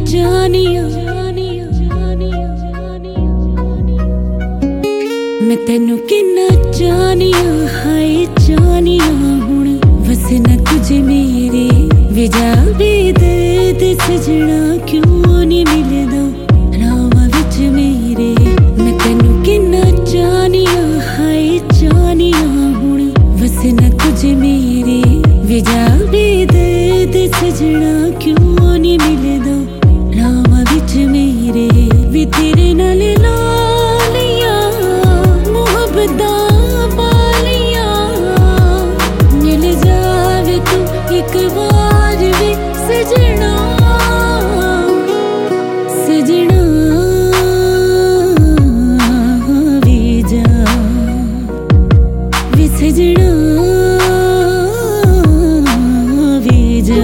जानिया मैं तेनू किन्ना जानिया हाय जानिया हुण बस न तुझे मेरे विजा भी दर्द सजना क्यों नहीं मिलदा रावां विच मेरे मैं तेनू किन्ना जानिया हाय जानिया हुण बस न तुझे मेरे विजा भी दर्द सजना क्यों नहीं मिलदा रावां विच मेरे वी तेरे नाल लालियां मुहब्बतां पालियां मिल जावे तू एक बार वी सजना सजना वी जा वी सजना वी जा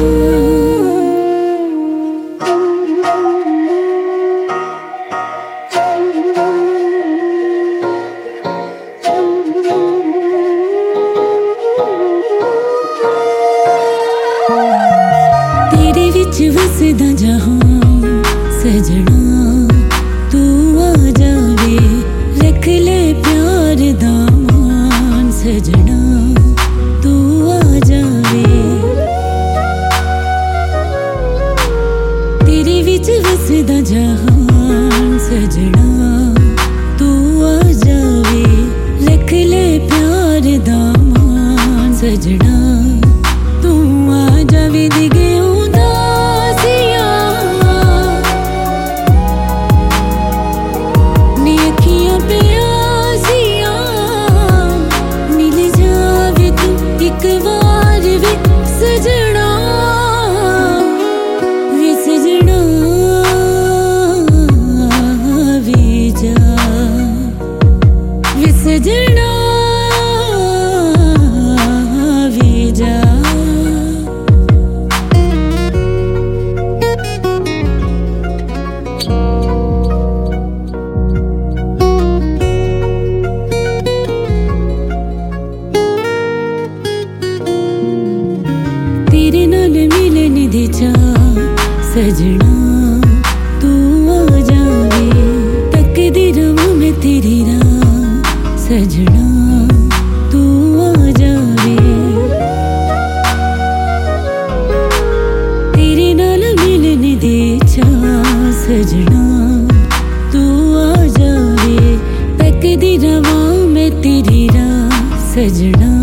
तेरे विच वसदा जहां सजना तू आ जावे रख ले प्यार दा मान सजना तू आ जावे तेरे विच वसदा जहां सजना तू आ जावे रख ले प्यार दा मान सजना तू आ जावे दिगे उदासियां नी अखियां प्यासियां मिल जावे तू एक बार वी सजना वी सजना वी जा वी सजना वी जा तेरे नाल मिलन दी चाह सजना तू आ जावे तकदी रवां मैं तेरी राह सजना तू आ जावे तेरे नाल मिलन दी चाह सजना तू आ जावे तकदी रवां मैं तेरी राह सजना